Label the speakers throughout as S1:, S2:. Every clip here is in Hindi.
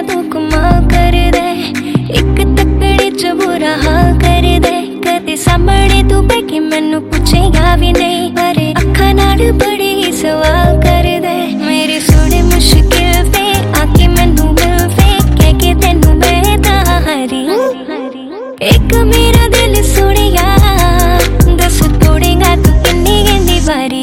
S1: तू कमाल कर दे, एक तकड़ी च बुरा हाल कर दे। कदे सामने तू बैठी मैनू पूछेगा भी नहीं, पर अखा नाल बड़े ही सवाल कर दे। मेरी सोने मुश्किल पे आके मैनू मिल पे, कह के तेनू मैं तां हरी। एक मेरा दिल सुनिया दस तोड़ेगा तू किन्नी किन्नी बारी।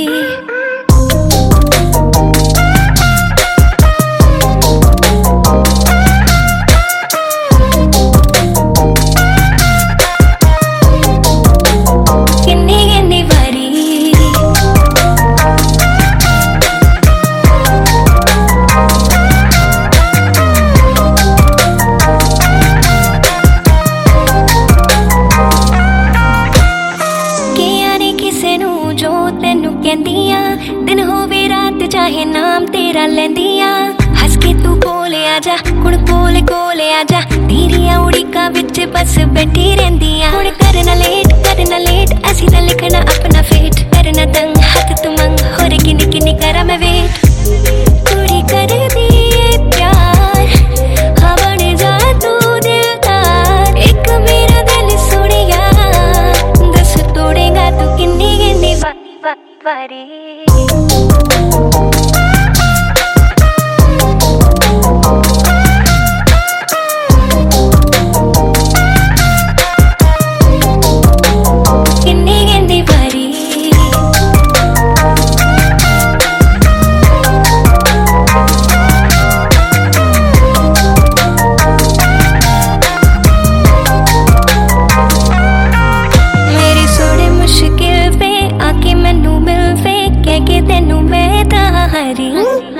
S1: दिन होवे रात चाहे नाम तेरा लेंदिया, हस के तू कोले आजा हुण कोले कोले आजा। तेरिया उड़ीका विच बस बैठी रहंदिया, हुण करना लेट ऐसी ना लिखना अपना फेट। करना तंग हाथ तू मंग होर किन्नी किन्नी करा मैं वेट। कुड़ी कर दिए प्यार हाँ बन जा तू दिलदार, एक मेरा दिल सुनिया दस तोड़ेगा तू किन्नी किन्नी बारी। मैनू मिल पे कह के तेनू मैं तां हरी।